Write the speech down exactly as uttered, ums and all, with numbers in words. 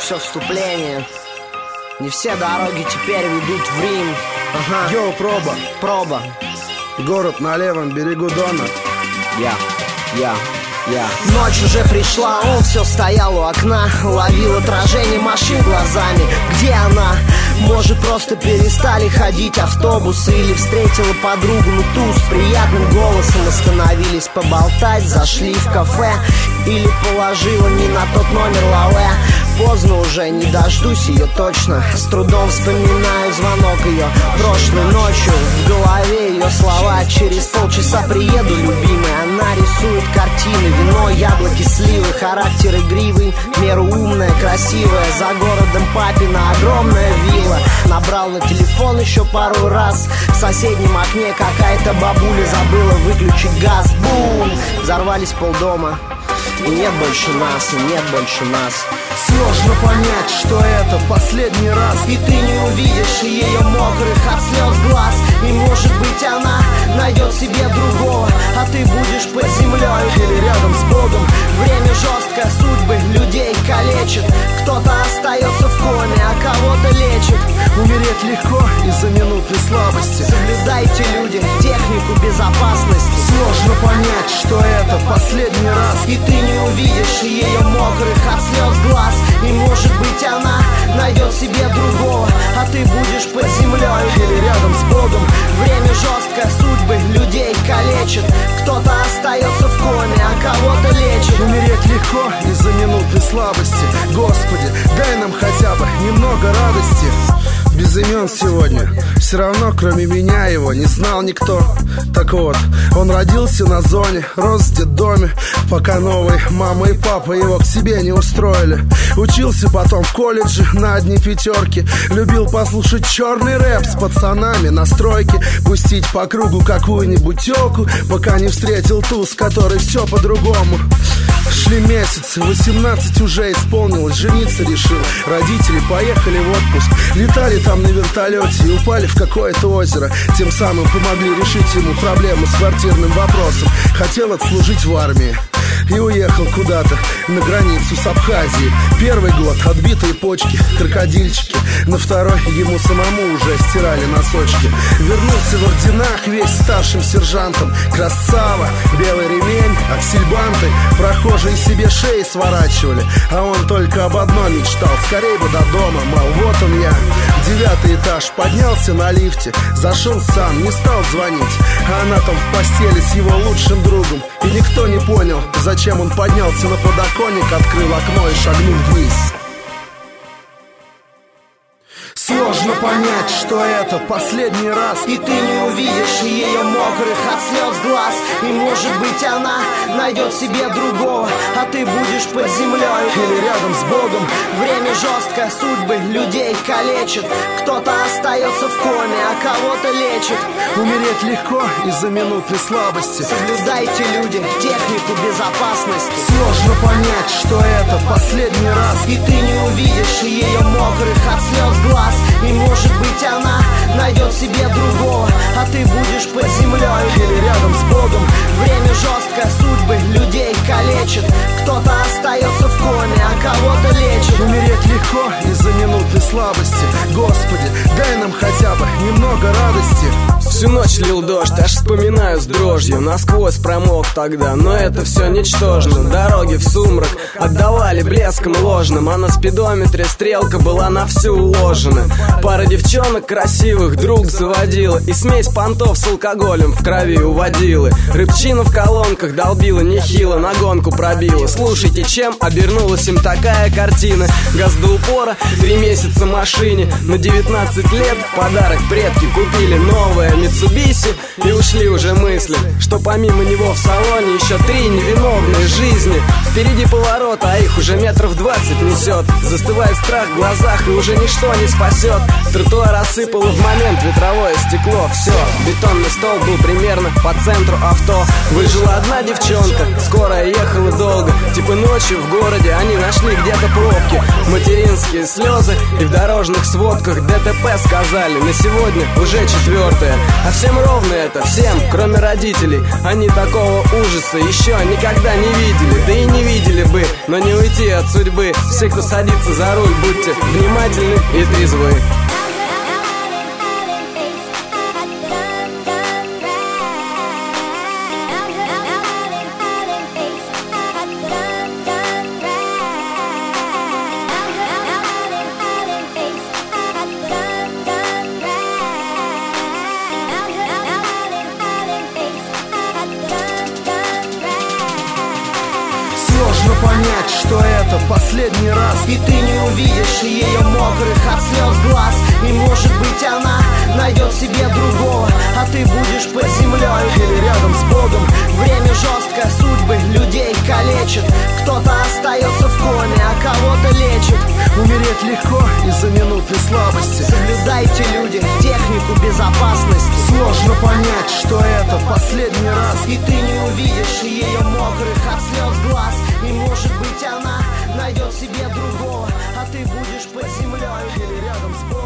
все вступление. Не все дороги теперь ведут в Рим. Ага. Йоу, проба. Проба. Город на левом берегу Дона. Я, я, я. Ночь уже пришла, он все стоял у окна, ловил отражение машин глазами. Где она? Может, просто перестали ходить автобусы, или встретила подругу, ну ту с приятным голосом. Остановились поболтать, зашли в кафе, или положила не на тот номер лаве. Поздно уже, не дождусь ее точно. С трудом вспоминаю звонок ее прошлой ночью. В голове ее слова: через полчаса приеду, любимая. Она рисует картины, вино, яблоки, сливы. Характер игривый, в меру умная, красивая. За городом папина огромная вилла. Набрал на телефон еще пару раз. В соседнем окне какая-то бабуля забыла выключить газ. Бум! Взорвались полдома. И нет больше нас, и нет больше нас. Сложно понять, что это последний раз, и ты не увидишь ее мокрых от слез глаз. И может быть она найдет себе другого, а ты будешь под землей или рядом с Богом. Время жесткое, судьбы людей калечит. Кто-то остается в коме, а кого-то лечит. Умереть легко из-за минутной слабости. Соблюдайте, люди, технику безопасности. Сложно понять, что это последний раз, и ты не увидишь ее мокрых от слез глаз. И может быть она найдет себе другого, а ты будешь под землей или рядом с Богом. Время жесткое, судьбы людей калечит. Кто-то остается в коме, а кого-то лечит. Умереть легко из-за минутной слабости. Господи, дай нам хотя бы немного радости. Без имен сегодня, все равно кроме меня его не знал никто. Так вот, он родился на зоне, рос в детдоме, пока новые мама и папа его к себе не устроили. Учился потом в колледже на одни пятерки. Любил послушать черный рэп с пацанами на стройке, пустить по кругу какую-нибудь тёлку, пока не встретил ту, с которой все по-другому. Шли месяцы, восемнадцать уже исполнилось, жениться решил. Родители поехали в отпуск, летали там на вертолете и упали в какое-то озеро. Тем самым помогли решить ему проблему с квартирным вопросом. Хотел отслужить в армии и уехал куда-то на границу с Абхазией. Первый год отбитые почки, крокодильчики. На второй ему самому уже стирали носочки. Вернулся в орденах весь старшим сержантом. Красава, белый ремень, аксельбанты. Прохожие себе шеи сворачивали, а он только об одном мечтал: скорей бы до дома, мол, вот он я. Девятый этаж, поднялся на лифте, зашел сам, не стал звонить. А она там в постели с его лучшим другом. И никто не понял, зачем он поднялся на подоконник, открыл окно и шагнул вниз. Сложно понять, что это последний раз, и ты не увидишь ее мокрых от слез глаз. И может быть она найдет себе другого, а ты будешь под землей или рядом с Богом. Время жесткое, судьбы людей калечит. Кто-то остается в коме, а кого-то лечит. Умереть легко из-за минутной слабости. Соблюдайте, люди, технику безопасности. Сложно понять, что это последний раз, и ты не увидишь ее мокрых от слез глаз. И может быть она найдет себе другого, а ты будешь под землей или рядом с Богом. Время жесткое, судьбы людей калечит. Кто-то остается в коме, а кого-то лечит. Умереть легко из-за минутной слабости. Господи, дай нам хотя бы немного радости. Всю ночь лил дождь, аж вспоминаю с дрожью. Насквозь промок тогда, но это все ничтожно. Дороги в сумрак отдавали блеском ложным, а на спидометре стрелка была на всю уложена. Пара девчонок красивых друг заводила, и смесь понтов с алкоголем в крови уводила. Рыбчина в колонках долбила нехило, на гонку пробила. Слушайте, чем обернулась им такая картина. Газ до упора, три месяца машине. На девятнадцать лет в подарок предки купили новое Митсубиси. И ушли уже мысли, что помимо него в салоне еще три невиновные жизни. Впереди поворот, а их уже метров двадцать несет. Застывает страх в глазах, и уже ничто не спасет. Тротуар осыпало в момент ветровое стекло. Все, бетонный стол был примерно по центру авто. Выжила одна девчонка, скорая ехала долго. Типа ночью в городе они нашли где-то пробки. Материнские слезы, и в дорожных сводках ДТП сказали. На сегодня уже четвертое. А всем ровно это, всем, кроме родителей. Они такого ужаса еще никогда не видели. Да и не видели бы, но не уйти от судьбы. Все, кто садится за руль, будьте внимательны и трезвы. Сложно понять, что это последний раз, и ты не увидишь ее мокрых от слез глаз. И может быть она найдет себе другого, а ты будешь под землей или рядом с Богом. Время жесткое, судьбы людей калечит. Кто-то остается в коме, а кого-то лечит. Умереть легко из-за минутной слабости. Соблюдайте, люди, технику безопасности. Сложно понять, что это последний раз, и ты не увидишь ее мокрых от слез глаз. И может быть она найдет себе другого, а ты будешь под землей или рядом с Богом.